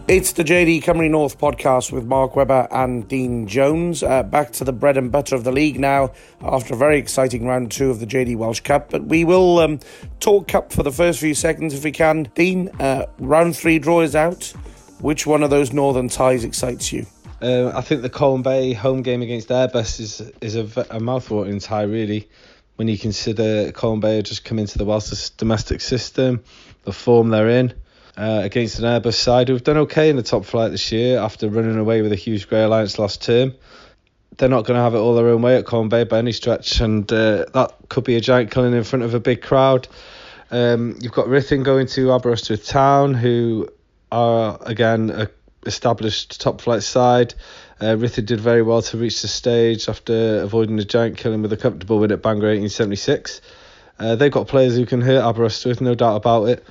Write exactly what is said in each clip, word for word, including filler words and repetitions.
It's the J D Cymru North podcast with Mark Webber and Dean Jones. Uh, back to the bread and butter of the league now after a very exciting round two of the J D Welsh Cup. But we will um, talk Cup for the first few seconds if we can. Dean, uh, round three draw is out. Which one of those northern ties excites you? Uh, I think the Colwyn Bay home game against Airbus is is a, a mouth-watering tie, really, when you consider Colwyn Bay have just come into the Welsh domestic system, the form they're in. Uh, against an Airbus side who've done okay in the top flight this year after running away with a huge Grey Alliance last term. They're not going to have it all their own way at Colwyn Bay by any stretch, and uh, that could be a giant killing in front of a big crowd. Um, you've got Ruthin going to Aberystwyth Town, who are, again, a established top flight side. Uh, Ruthin did very well to reach the stage after avoiding a giant killing with a comfortable win at Bangor eighteen seventy-six. Uh, they've got players who can hurt Aberystwyth, no doubt about it.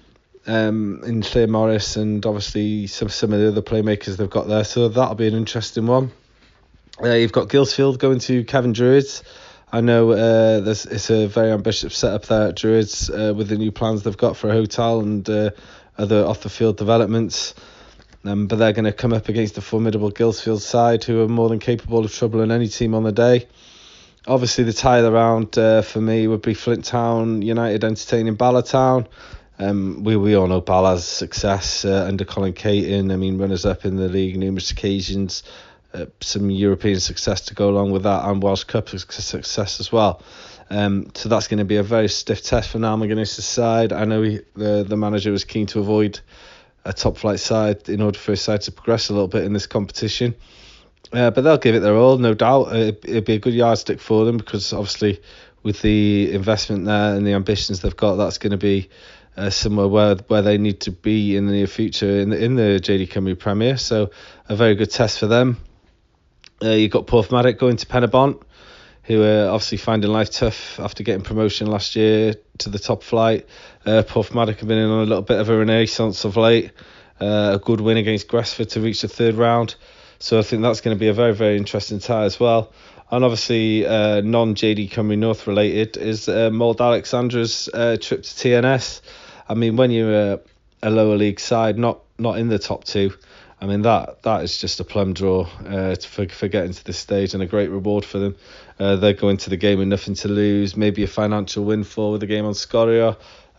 Um, in Lle Morris and obviously some some of the other playmakers they've got there, so that'll be an interesting one. Uh, you've got Gilsfield going to Cefn Druids. I know uh, there's it's a very ambitious setup there at Druids uh, with the new plans they've got for a hotel and uh, other off the field developments. Um, but they're going to come up against a formidable Gilsfield side who are more than capable of troubling any team on the day. Obviously, the tie of the round uh, for me would be Flint Town United entertaining Bala Town. Um, we we all know Bala's success uh, under Colin Caton. I mean, runners-up in the league numerous occasions, uh, some European success to go along with that, and Welsh Cup success as well. Um, so that's going to be a very stiff test for Niall McGuinness' side. I know he, the the manager was keen to avoid a top-flight side in order for his side to progress a little bit in this competition. Uh, but they'll give it their all, no doubt. It, it'll be a good yardstick for them because obviously with the investment there and the ambitions they've got, that's going to be Uh, somewhere where where they need to be in the near future in the, in the J D Cymru Premier, so a very good test for them. Uh, you've got Porthmadog going to Penybont, who are obviously finding life tough after getting promotion last year to the top flight. Uh, Porthmadog have been in on a little bit of a renaissance of late, uh, a good win against Gresford to reach the third round, so I think that's going to be a very, very interesting tie as well. And obviously, uh, non-J D Cymru North related is uh, Mold Alexandra's uh, trip to T N S. I mean, when you're a, a lower league side, not not in the top two, I mean, that that is just a plum draw uh, for, for getting to this stage and a great reward for them. Uh, they're going to the game with nothing to lose, maybe a financial windfall with the game on Scoria,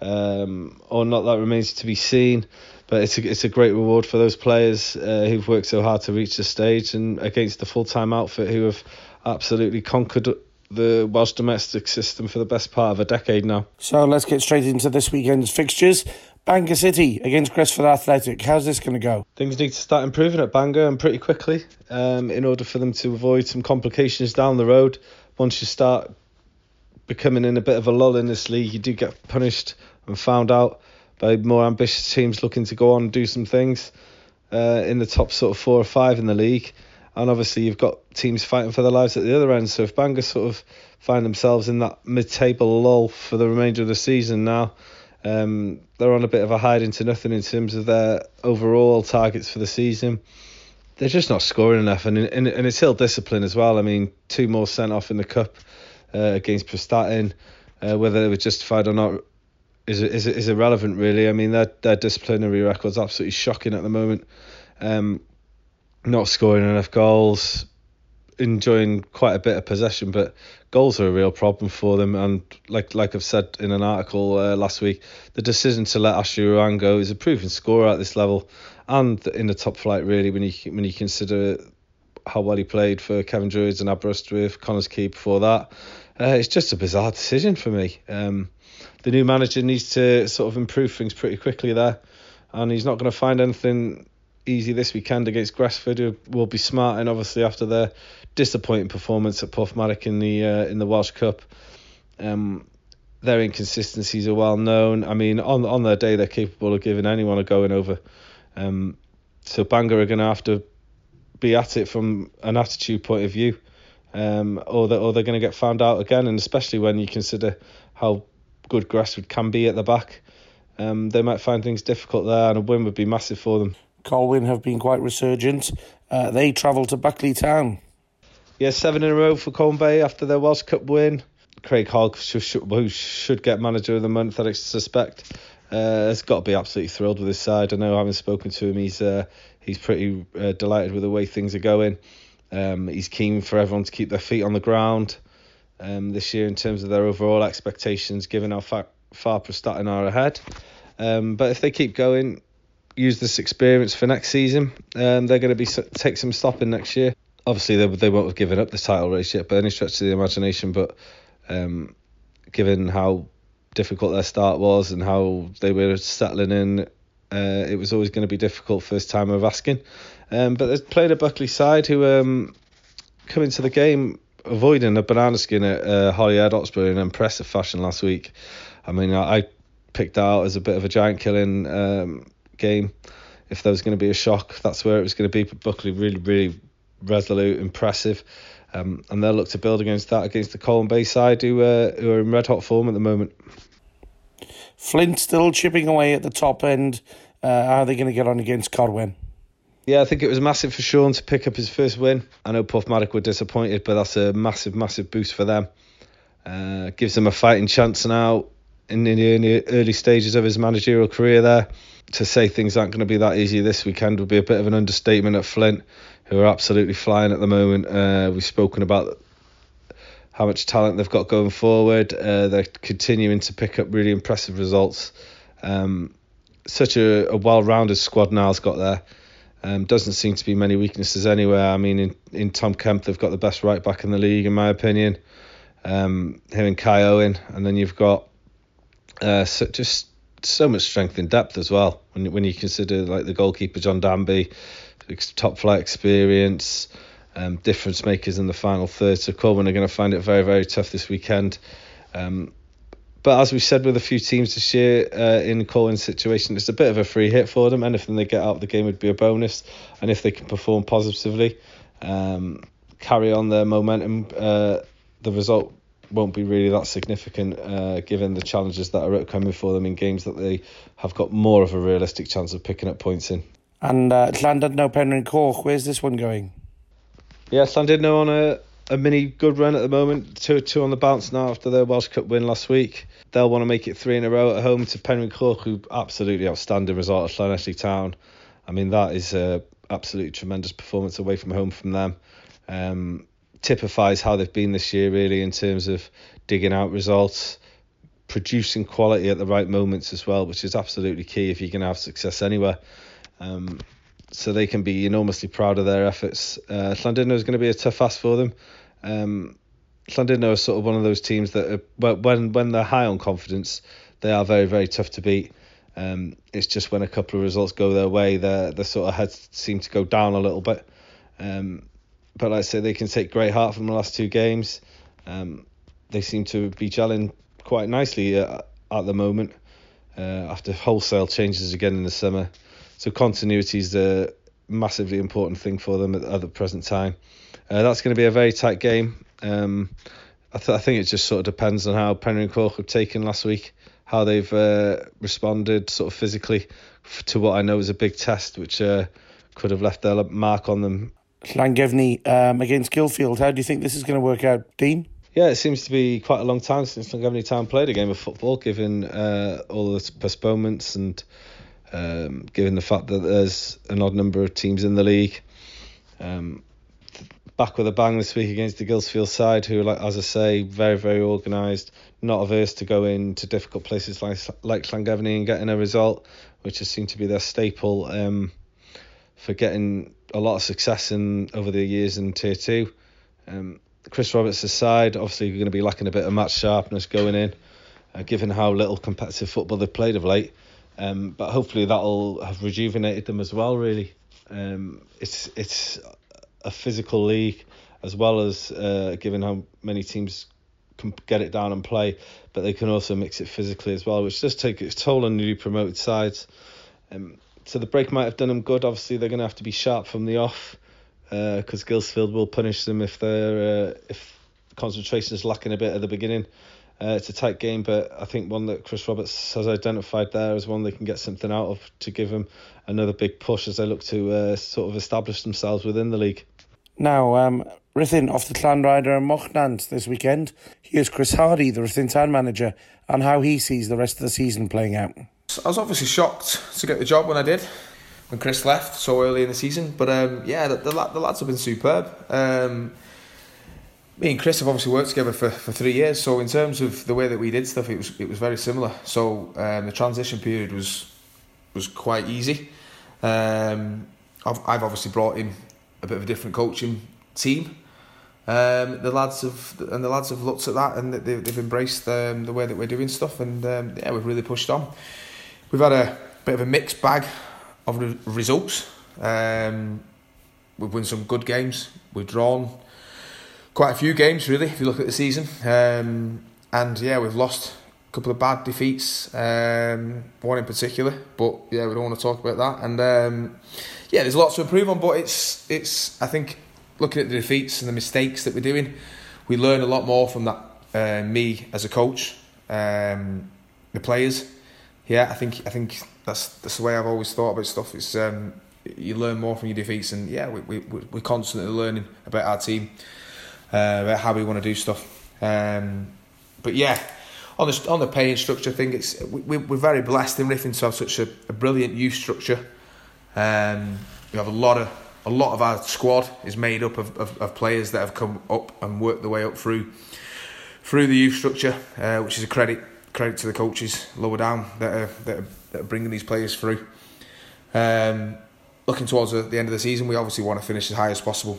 um, or not, that remains to be seen. But it's a, it's a great reward for those players uh, who've worked so hard to reach the stage and against the full-time outfit who have absolutely conquered the Welsh domestic system for the best part of a decade now. So let's get straight into this weekend's fixtures. Bangor City against Gresford Athletic. How's this going to go? Things need to start improving at Bangor and pretty quickly um, in order for them to avoid some complications down the road. Once you start becoming in a bit of a lull in this league, you do get punished and found out by more ambitious teams looking to go on and do some things uh, in the top sort of four or five in the league. And obviously you've got teams fighting for their lives at the other end. So if Bangor sort of find themselves in that mid-table lull for the remainder of the season now, um, they're on a bit of a hide into nothing in terms of their overall targets for the season. They're just not scoring enough, and and, and it's ill discipline as well. I mean, two more sent off in the cup uh, against Prestatyn, uh, whether they were justified or not is is is irrelevant really. I mean, their their disciplinary record's absolutely shocking at the moment. Um, not scoring enough goals, enjoying quite a bit of possession, but goals are a real problem for them. And like like I've said in an article uh, last week, the decision to let Ashley Ruan go is a proven scorer at this level and in the top flight really when you when you consider how well he played for Cefn Druids and Aberystwyth, Connors Quay before that. Uh, it's just a bizarre decision for me. Um, the new manager needs to sort of improve things pretty quickly there, and he's not going to find anything easy this weekend against Gresford, who will be smart, and obviously after their disappointing performance at Porthmadog in the uh, in the Welsh Cup, um, their inconsistencies are well known. I mean, on on their day, they're capable of giving anyone a going over. Um, so Bangor are going to have to be at it from an attitude point of view, um, or they're, or they're going to get found out again. And especially when you consider how good Gresford can be at the back, um, they might find things difficult there, and a win would be massive for them. Colwyn have been quite resurgent. Uh, they travel to Buckley Town. Yeah, seven in a row for Colwyn Bay after their Welsh Cup win. Craig Hogg, who should get manager of the month, I suspect, uh, has got to be absolutely thrilled with his side. I know, having spoken to him, he's uh, he's pretty uh, delighted with the way things are going. Um, he's keen for everyone to keep their feet on the ground um, this year in terms of their overall expectations, given how far, far Prestatyn are ahead. Um, but if they keep going, use this experience for next season, um, they're going to be take some stopping next year. Obviously, they, they won't have given up the title race yet by any stretch of the imagination, but um, given how difficult their start was and how they were settling in, uh, it was always going to be difficult first time of asking. Um, but they've played a Buckley side who um, come into the game avoiding a banana skin at uh, Holyhead Oxbury in impressive fashion last week. I mean, I, I picked that out as a bit of a giant killing um, game. If there was going to be a shock, that's where it was going to be. But Buckley really, really resolute, impressive. Um, and they'll look to build against that against the Colwyn Bay side, who, uh, who are in red hot form at the moment. Flint still chipping away at the top end. Uh, how are they going to get on against Corwen? Yeah, I think it was massive for Sean to pick up his first win. I know Puffmatic were disappointed, but that's a massive, massive boost for them. Uh, gives them a fighting chance now in the early stages of his managerial career there. To say things aren't going to be that easy this weekend would be a bit of an understatement at Flint, who are absolutely flying at the moment. Uh, we've spoken about how much talent they've got going forward. Uh, they're continuing to pick up really impressive results. Um, such a, a well-rounded squad now's got there. Um, doesn't seem to be many weaknesses anywhere. I mean, in, in Tom Kemp, they've got the best right back in the league, in my opinion. Um, him and Kai Owen, and then you've got uh, so, just so much strength in depth as well. When when you consider like the goalkeeper John Danby, top flight experience, um, difference makers in the final third. So Colwyn are going to find it very, very tough this weekend. Um, But as we said with a few teams this year, uh, in Colwyn's situation, it's a bit of a free hit for them. Anything they get out of the game would be a bonus. And if they can perform positively, um, carry on their momentum, uh, the result won't be really that significant, uh, given the challenges that are upcoming for them in games that they have got more of a realistic chance of picking up points in. And uh, Llandudno Penrhyn Coch, where's this one going? Yeah, Llandudno on a... a mini good run at the moment, two two on the bounce now after their Welsh Cup win last week. They'll want to make it three in a row at home to Penrhyn Coch, who absolutely outstanding result at Llanelli Town. I mean, that is a absolutely tremendous performance away from home from them. Um, typifies how they've been this year, really, in terms of digging out results, producing quality at the right moments as well, which is absolutely key if you're going to have success anywhere. Um, so they can be enormously proud of their efforts. Uh, Llandudno is going to be a tough ask for them. Um, Llandudno are sort of one of those teams that are, when when they're high on confidence, they are very, very tough to beat. Um, it's just when a couple of results go their way, their their sort of heads seem to go down a little bit. Um, but like I say, they can take great heart from the last two games. Um, they seem to be gelling quite nicely at, at the moment, uh, after wholesale changes again in the summer. So continuity is a massively important thing for them at, at the present time. Uh, that's going to be a very tight game. Um, I, th- I think it just sort of depends on how Penrhyn Coch have taken last week, how they've uh, responded sort of physically to what I know is a big test, which uh, could have left their mark on them. Llangefni um, against Guildfield. How do you think this is going to work out, Dean? Yeah, it seems to be quite a long time since Llangefni Town played a game of football, given uh, all the postponements and um, given the fact that there's an odd number of teams in the league. Um, back with a bang this week against the Guildfield side, who, like as I say, very, very organised, not averse to go into difficult places like like Llangefni and getting a result, which has seemed to be their staple um, for getting a lot of success in over the years in Tier two. Um, Chris Roberts' side, obviously, going to be lacking a bit of match sharpness going in, uh, given how little competitive football they've played of late. Um, but hopefully that'll have rejuvenated them as well, really. Um, it's it's a physical league, as well as uh, given how many teams can get it down and play, but they can also mix it physically as well, which does take its toll on newly promoted sides. Um, so the break might have done them good. Obviously, they're going to have to be sharp from the off, because uh, Guildfield will punish them if they're uh, if concentration is lacking a bit at the beginning. Uh, it's a tight game, but I think one that Chris Roberts has identified there as one they can get something out of to give them another big push as they look to uh, sort of establish themselves within the league. Now, um, Ruthin off the Llanrydder and Mochnant this weekend. Here's Chris Hardy, the Ruthin Town manager, and how he sees the rest of the season playing out. I was obviously shocked to get the job when I did, when Chris left so early in the season. But um, yeah, the, the, the lads have been superb. Um, me and Chris have obviously worked together for, for three years. So in terms of the way that we did stuff, it was it was very similar. So um, the transition period was was quite easy. Um, I've, I've obviously brought in a bit of a different coaching team. Um, the lads have and the lads have looked at that and they, they've embraced um, the way that we're doing stuff, and um, yeah, we've really pushed on. We've had a bit of a mixed bag of re- results. Um, we've won some good games. We've drawn quite a few games, really, if you look at the season. Um, and yeah, we've lost a couple of bad defeats, um, one in particular. But yeah, we don't want to talk about that. And um, yeah, there's lots to improve on. But it's it's I think looking at the defeats and the mistakes that we're doing, we learn a lot more from that. Uh, me as a coach, um, the players. Yeah, I think I think that's that's the way I've always thought about stuff. It's um, you learn more from your defeats, and yeah, we we we're constantly learning about our team, uh, about how we want to do stuff. Um, but yeah, on the on the paying structure thing, it's we we're very blessed in Riffiन to have such a, a brilliant youth structure. Um, we have a lot of a lot of our squad is made up of, of, of players that have come up and worked their way up through through the youth structure, uh, which is a credit. Credit to the coaches lower down that are, that are, that are bringing these players through. Um, looking towards the, the end of the season, we obviously want to finish as high as possible.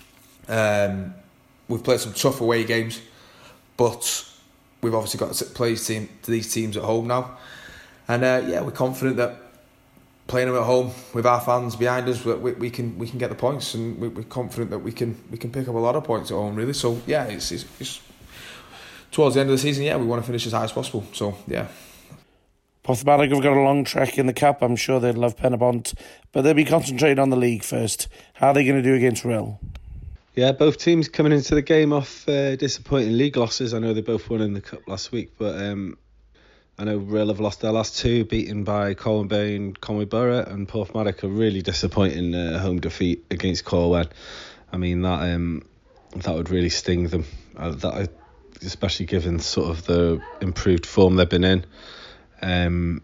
Um, we've played some tough away games, but we've obviously got to play team, to these teams at home now. And uh, yeah, we're confident that playing them at home with our fans behind us, we, we can we can get the points, and we, we're confident that we can we can pick up a lot of points at home. Really, so yeah, it's it's. it's towards the end of the season, yeah, we want to finish as high as possible. So, yeah. Porthmadog have got a long trek in the Cup. I'm sure they'd love Penabont, but they'll be concentrating on the league first. How are they going to do against Rill? Yeah, both teams coming into the game off uh, disappointing league losses. I know they both won in the Cup last week, but um, I know Rill have lost their last two, beaten by Colwyn Bay and Conwy Borough, and Porthmadog a really disappointing uh, home defeat against Corwen. I mean, that um, that would really sting them. Uh, that I, especially given sort of the improved form they've been in. Um,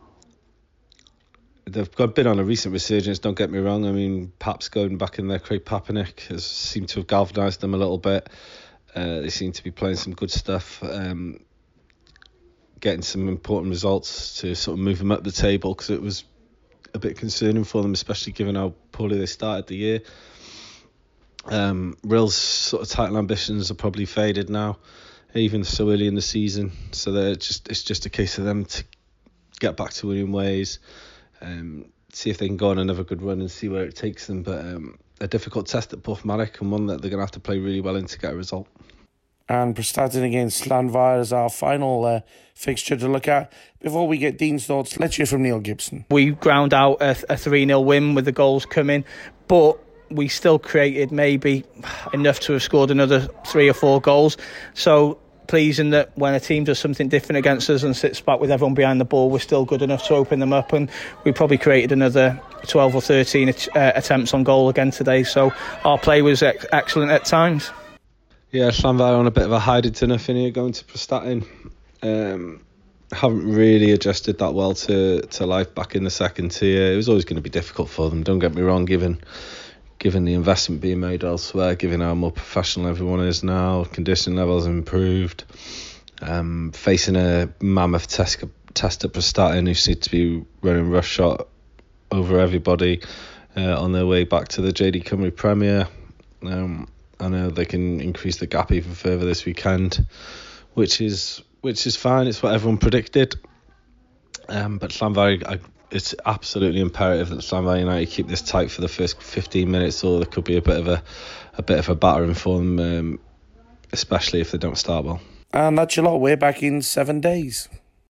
they've got, been on a recent resurgence, don't get me wrong. I mean, Paps going back in there, Craig Papanek has seemed to have galvanised them a little bit. Uh, they seem to be playing some good stuff, um, getting some important results to sort of move them up the table, because it was a bit concerning for them, especially given how poorly they started the year. Um, Rill's sort of title ambitions are probably faded now, even so early in the season. So they're just it's just a case of them to get back to winning ways, um, see if they can go on another good run and see where it takes them. But um, a difficult test at Porthmadog, and one that they're going to have to play really well in to get a result. And Prestatyn against Llanfair is our final uh, fixture to look at. Before we get Dean's thoughts, let's hear from Neil Gibson. We ground out a, a three nil win with the goals coming, but we still created maybe enough to have scored another three or four goals. So pleasing that when a team does something different against us and sits back with everyone behind the ball, we're still good enough to open them up, and we probably created another twelve or thirteen uh, attempts on goal again today. So our play was ex- excellent at times. Yeah, Llanfair on a bit of a hiding to nothing here, going to Prestatyn. Um, haven't really adjusted that well to, to life back in the second tier. It was always going to be difficult for them, don't get me wrong, given given the investment being made elsewhere, given how more professional everyone is now, conditioning levels have improved. Um, facing a mammoth test, test at Prestatyn, who seem to be running roughshod over everybody uh, on their way back to the J D Cymru Premier. Um, I know they can increase the gap even further this weekend, which is which is fine. It's what everyone predicted. Um, but Llanfair, I, it's absolutely imperative that Llanfair United keep this tight for the first fifteen minutes, or there could be a bit of a a bit of a battering for them, um, especially if they don't start well. And that's your lot. We're back in seven days.